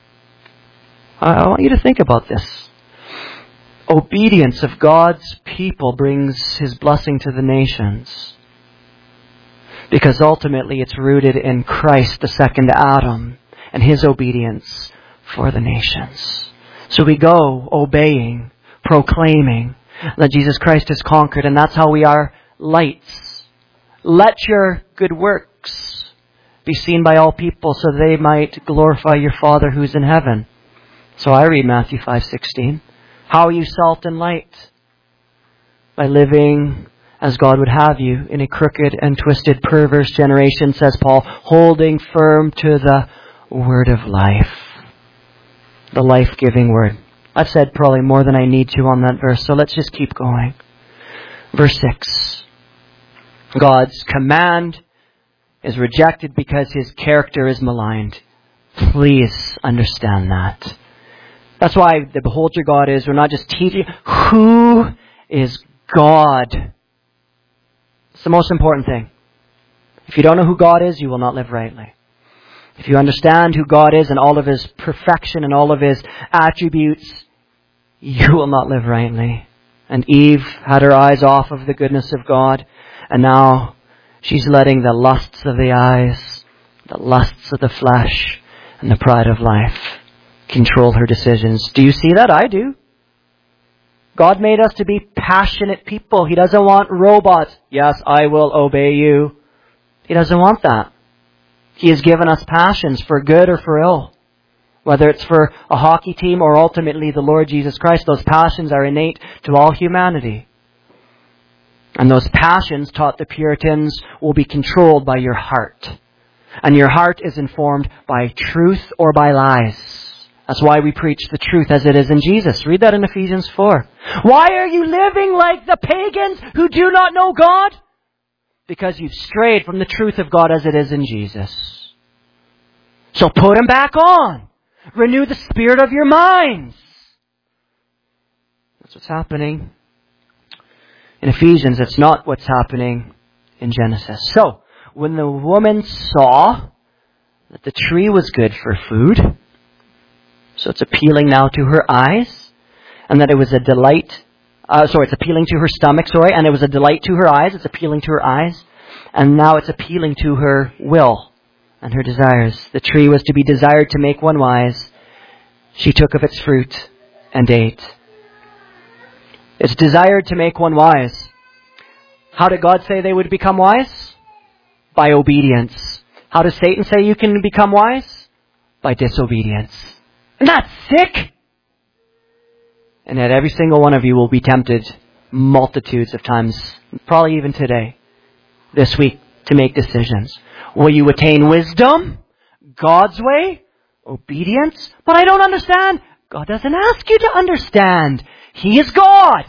I want you to think about this. Obedience of God's people brings His blessing to the nations. Because ultimately it's rooted in Christ, the second Adam, and His obedience for the nations. So we go obeying, proclaiming that Jesus Christ has conquered, and that's how we are lights. Let your good works be seen by all people so they might glorify your Father who's in heaven. So I read Matthew 5:16. How are you salt and light? By living as God would have you in a crooked and twisted, perverse generation, says Paul, holding firm to the word of life. The life-giving word. I've said probably more than I need to on that verse, so let's just keep going. Verse 6. God's command is rejected because His character is maligned. Please understand that. That's why the Behold Your God is, we're not just teaching who is God. It's the most important thing. If you don't know who God is, you will not live rightly. If you understand who God is and all of His perfection and all of His attributes, you will not live rightly. And Eve had her eyes off of the goodness of God, and now she's letting the lusts of the eyes, the lusts of the flesh, and the pride of life control her decisions. Do you see that? I do. God made us to be passionate people. He doesn't want robots. Yes, I will obey you. He doesn't want that. He has given us passions for good or for ill. Whether it's for a hockey team or ultimately the Lord Jesus Christ, those passions are innate to all humanity. And those passions, taught the Puritans, will be controlled by your heart. And your heart is informed by truth or by lies. That's why we preach the truth as it is in Jesus. Read that in Ephesians 4. Why are you living like the pagans who do not know God? Because you've strayed from the truth of God as it is in Jesus. So put Him back on. Renew the spirit of your minds. That's what's happening in Ephesians. It's not what's happening in Genesis. So, when the woman saw that the tree was good for food, so it's appealing now to her eyes, and that it was a delight, it's appealing to her stomach, and it was a delight to her eyes, it's appealing to her eyes, and now it's appealing to her will and her desires. The tree was to be desired to make one wise. She took of its fruit and ate. It's desired to make one wise. How did God say they would become wise? By obedience. How does Satan say you can become wise? By disobedience. Isn't that sick? And yet every single one of you will be tempted multitudes of times, probably even today, this week, to make decisions. Will you attain wisdom? God's way? Obedience? But I don't understand. God doesn't ask you to understand. He is God.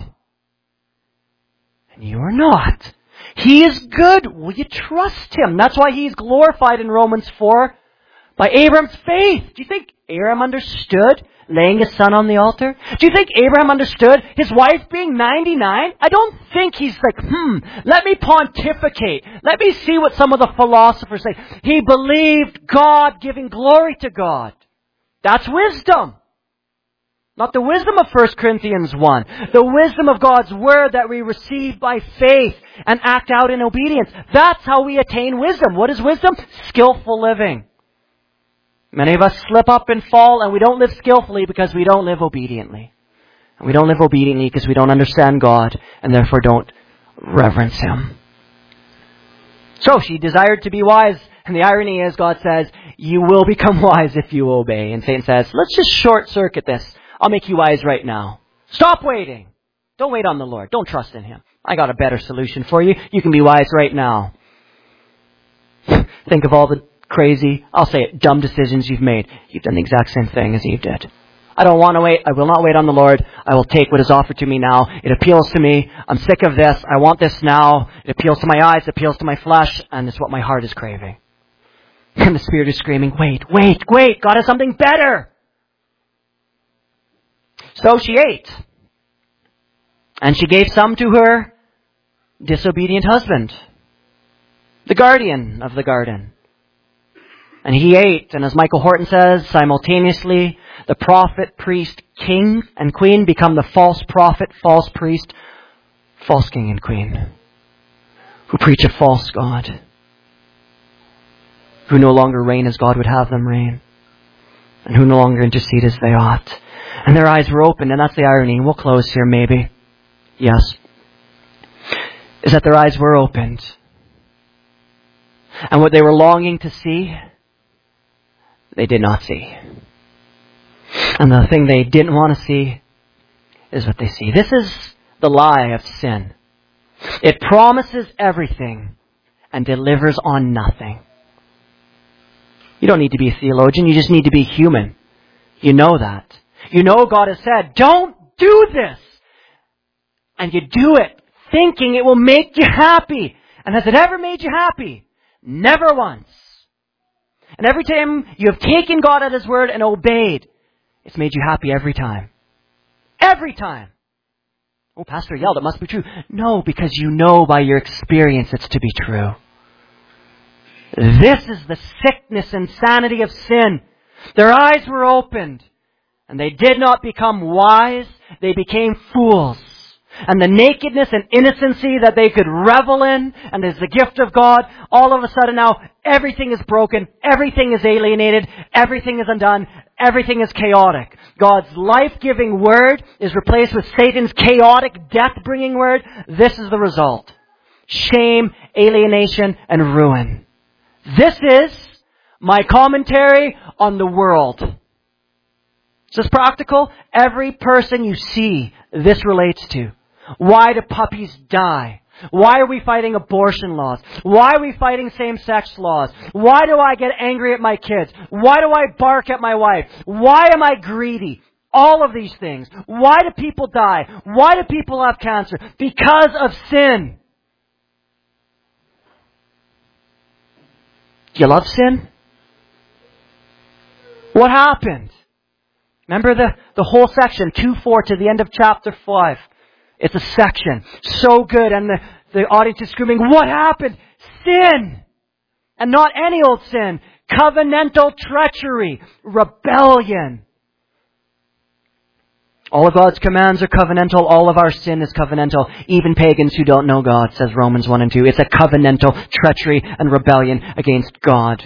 And you are not. He is good. Will you trust Him? That's why He's glorified in Romans 4 by Abraham's faith. Do you think Abraham understood laying his son on the altar? Do you think Abraham understood his wife being 99? I don't think he's like, let me pontificate. Let me see what some of the philosophers say. He believed God, giving glory to God. That's wisdom. Not the wisdom of 1 Corinthians 1. The wisdom of God's Word that we receive by faith and act out in obedience. That's how we attain wisdom. What is wisdom? Skillful living. Many of us slip up and fall, and we don't live skillfully because we don't live obediently. And we don't live obediently because we don't understand God and therefore don't reverence Him. So she desired to be wise, and the irony is God says, you will become wise if you obey. And Satan says, let's just short circuit this. I'll make you wise right now. Stop waiting. Don't wait on the Lord. Don't trust in Him. I got a better solution for you. You can be wise right now. Think of all the crazy, I'll say it, dumb decisions you've made. You've done the exact same thing as Eve did. I don't want to wait. I will not wait on the Lord. I will take what is offered to me now. It appeals to me. I'm sick of this. I want this now. It appeals to my eyes. It appeals to my flesh. And it's what my heart is craving. And the Spirit is screaming, wait. God has something better. So she ate. And she gave some to her disobedient husband, the guardian of the garden. And he ate, and as Michael Horton says, simultaneously, the prophet, priest, king, and queen become the false prophet, false priest, false king and queen, who preach a false God, who no longer reign as God would have them reign, and who no longer intercede as they ought. And their eyes were opened, and that's the irony. We'll close here, maybe. Yes. Is that their eyes were opened. And what they were longing to see, they did not see. And the thing they didn't want to see is what they see. This is the lie of sin. It promises everything and delivers on nothing. You don't need to be a theologian. You just need to be human. You know that. You know God has said, don't do this. And you do it thinking it will make you happy. And has it ever made you happy? Never once. And every time you have taken God at His word and obeyed, it's made you happy every time. Every time. Oh, Pastor yelled, it must be true. No, because you know by your experience it's to be true. This is the sickness and sanity of sin. Their eyes were opened, and they did not become wise, they became fools. And the nakedness and innocency that they could revel in, and is the gift of God, all of a sudden now, everything is broken, everything is alienated, everything is undone, everything is chaotic. God's life-giving word is replaced with Satan's chaotic, death-bringing word. This is the result. Shame, alienation, and ruin. This is my commentary on the world. Is this practical? Every person you see, this relates to. Why do puppies die? Why are we fighting abortion laws? Why are we fighting same-sex laws? Why do I get angry at my kids? Why do I bark at my wife? Why am I greedy? All of these things. Why do people die? Why do people have cancer? Because of sin. Do you love sin? What happened? Remember the whole section, 2:4 to the end of chapter 5. It's a section. So good. And the audience is screaming, what happened? Sin! And not any old sin. Covenantal treachery. Rebellion. All of God's commands are covenantal. All of our sin is covenantal. Even pagans who don't know God, says Romans 1 and 2. It's a covenantal treachery and rebellion against God.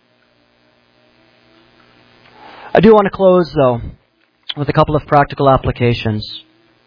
I do want to close, though, with a couple of practical applications.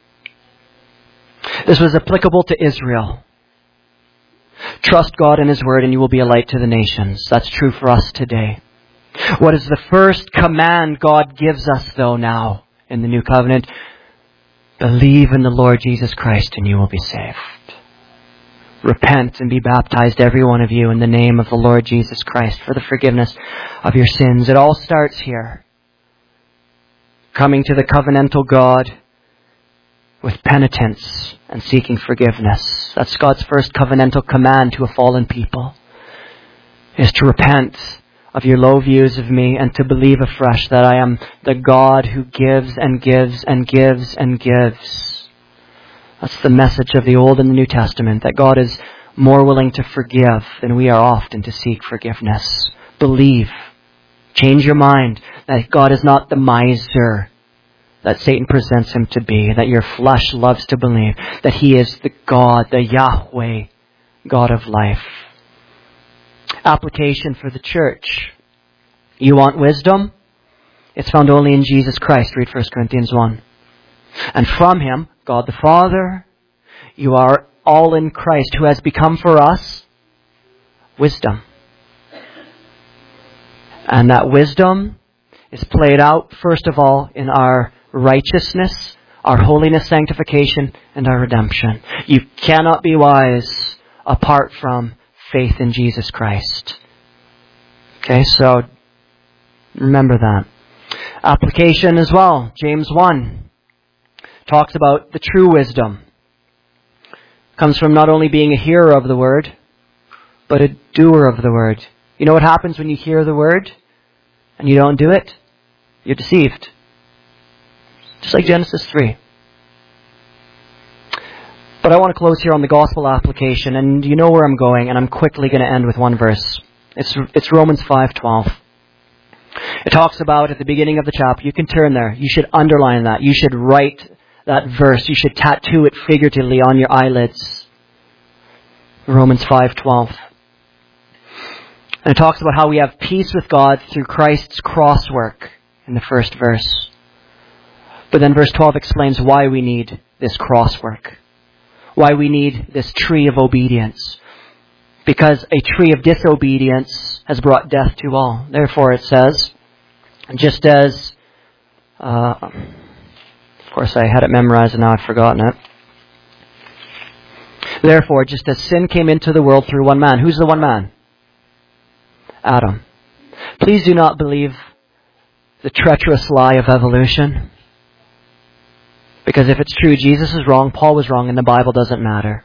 This was applicable to Israel. Trust God in His Word and you will be a light to the nations. That's true for us today. What is the first command God gives us, though, now in the New Covenant? Believe in the Lord Jesus Christ and you will be saved. Repent and be baptized, every one of you, in the name of the Lord Jesus Christ for the forgiveness of your sins. It all starts here. Coming to the covenantal God with penitence and seeking forgiveness. That's God's first covenantal command to a fallen people, is to repent of your low views of me and to believe afresh that I am the God who gives and gives and gives and gives. That's the message of the Old and the New Testament, that God is more willing to forgive than we are often to seek forgiveness. Believe. Change your mind that God is not the miser that Satan presents Him to be, that your flesh loves to believe, that He is the God, the Yahweh, God of life. Application for the church. You want wisdom? It's found only in Jesus Christ. Read 1 Corinthians 1. And from Him, God the Father, you are all in Christ, who has become for us wisdom. And that wisdom is played out, first of all, in our righteousness, our holiness, sanctification, and our redemption. You cannot be wise apart from faith in Jesus Christ. Okay, so remember that. Application as well. James 1 talks about the true wisdom. Comes from not only being a hearer of the word, but a doer of the word. You know what happens when you hear the word and you don't do it? You're deceived. Just like Genesis 3. But I want to close here on the gospel application, and you know where I'm going, and I'm quickly going to end with one verse. It's Romans 5:12. It talks about, at the beginning of the chapter, you can turn there, you should underline that, you should write that verse, you should tattoo it figuratively on your eyelids. Romans 5:12. And it talks about how we have peace with God through Christ's cross work in the first verse. But then verse 12 explains why we need this cross work. Why we need this tree of obedience. Because a tree of disobedience has brought death to all. Therefore it says, just as, of course I had it memorized and now I've forgotten it. Therefore, just as sin came into the world through one man. Who's the one man? Adam. Please do not believe the treacherous lie of evolution. Because if it's true, Jesus is wrong, Paul was wrong, and the Bible doesn't matter.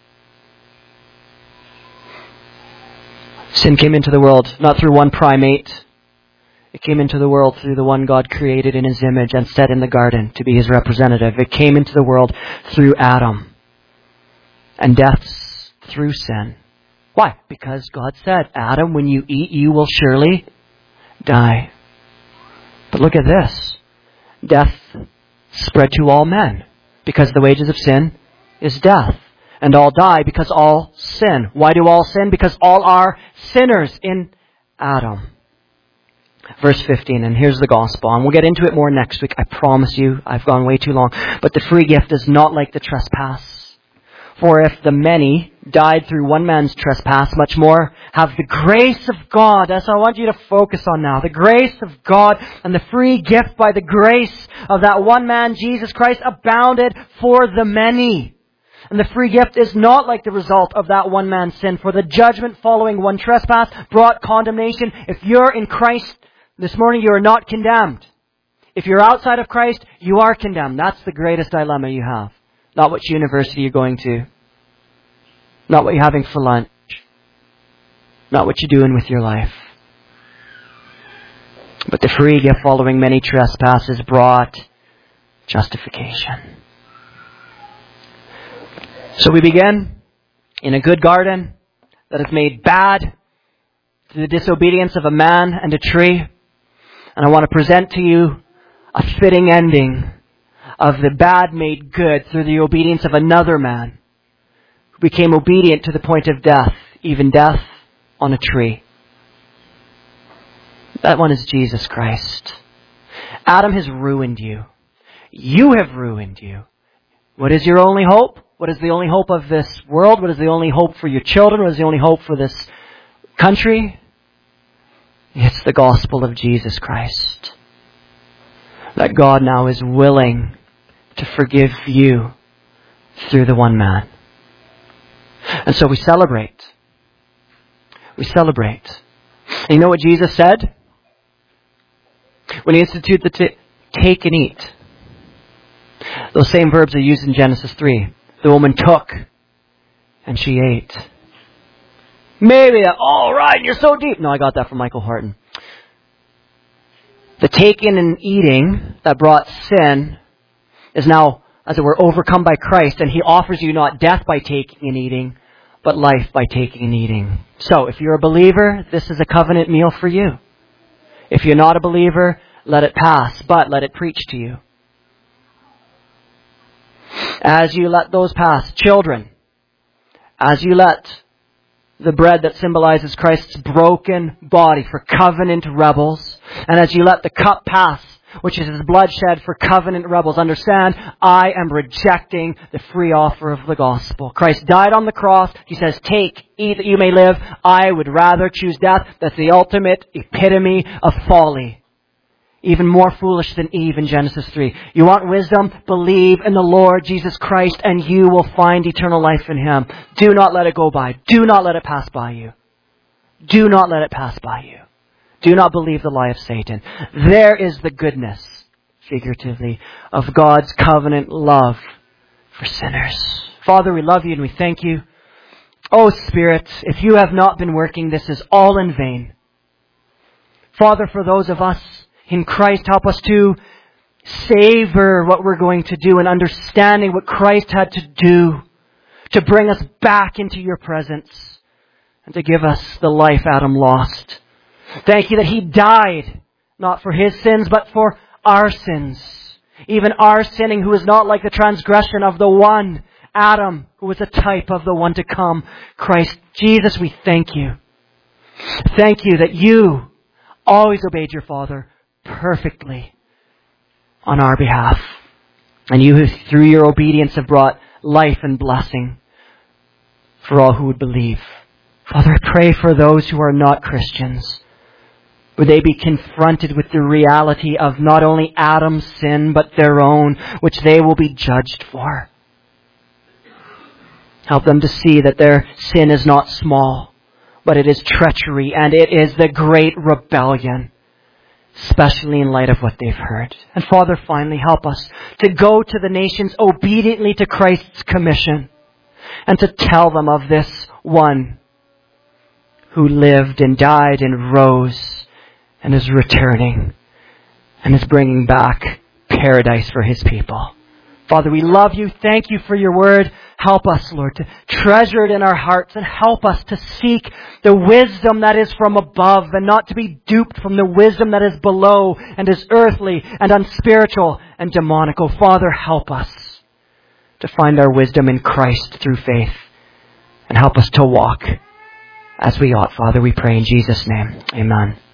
Sin came into the world not through one primate. It came into the world through the one God created in His image and set in the garden to be His representative. It came into the world through Adam. And death's through sin. Why? Because God said, Adam, when you eat, you will surely die. But look at this. Death spread to all men. Because the wages of sin is death. And all die because all sin. Why do all sin? Because all are sinners in Adam. Verse 15, and here's the gospel. And we'll get into it more next week. I promise you, I've gone way too long. But the free gift is not like the trespass. For if the many died through one man's trespass, much more have the grace of God. That's what I want you to focus on now. The grace of God and the free gift by the grace of that one man, Jesus Christ, abounded for the many. And the free gift is not like the result of that one man's sin. For the judgment following one trespass brought condemnation. If you're in Christ this morning, you are not condemned. If you're outside of Christ, you are condemned. That's the greatest dilemma you have. Not which university you're going to. Not what you're having for lunch. Not what you're doing with your life. But the free gift following many trespasses brought justification. So we begin in a good garden that is made bad through the disobedience of a man and a tree. And I want to present to you a fitting ending of the bad made good through the obedience of another man who became obedient to the point of death, even death on a tree. That one is Jesus Christ. Adam has ruined you. You have ruined you. What is your only hope? What is the only hope of this world? What is the only hope for your children? What is the only hope for this country? It's the gospel of Jesus Christ. That God now is willing to forgive you through the one man. And so we celebrate. We celebrate. And you know what Jesus said? When He instituted the take and eat. Those same verbs are used in Genesis 3. The woman took and she ate. Maybe, all right, you're so deep. No, I got that from Michael Horton. The taking and eating that brought sin is now, as it were, overcome by Christ. And He offers you not death by taking and eating, but life by taking and eating. So, if you're a believer, this is a covenant meal for you. If you're not a believer, let it pass, but let it preach to you. As you let those pass, children, as you let the bread that symbolizes Christ's broken body for covenant rebels, and as you let the cup pass, which is His blood shed for covenant rebels, understand, I am rejecting the free offer of the gospel. Christ died on the cross. He says, take, eat that you may live. I would rather choose death. That's the ultimate epitome of folly. Even more foolish than Eve in Genesis 3. You want wisdom? Believe in the Lord Jesus Christ and you will find eternal life in Him. Do not let it go by. Do not let it pass by you. Do not let it pass by you. Do not believe the lie of Satan. There is the goodness, figuratively, of God's covenant love for sinners. Father, we love You and we thank You. Oh Spirit, if You have not been working, this is all in vain. Father, for those of us in Christ, help us to savor what we're going to do and understanding what Christ had to do to bring us back into Your presence and to give us the life Adam lost. Thank You that He died, not for His sins, but for our sins. Even our sinning, who is not like the transgression of the one, Adam, who was a type of the one to come, Christ Jesus, we thank You. Thank You that You always obeyed Your Father perfectly on our behalf. And You, who through Your obedience have brought life and blessing for all who would believe. Father, I pray for those who are not Christians. Would they be confronted with the reality of not only Adam's sin, but their own, which they will be judged for. Help them to see that their sin is not small, but it is treachery and it is the great rebellion, especially in light of what they've heard. And Father, finally, help us to go to the nations obediently to Christ's commission and to tell them of this one who lived and died and rose and is returning and is bringing back paradise for His people. Father, we love You. Thank You for Your word. Help us, Lord, to treasure it in our hearts and help us to seek the wisdom that is from above and not to be duped from the wisdom that is below and is earthly and unspiritual and demonical. Father, help us to find our wisdom in Christ through faith and help us to walk as we ought. Father, we pray in Jesus' name. Amen.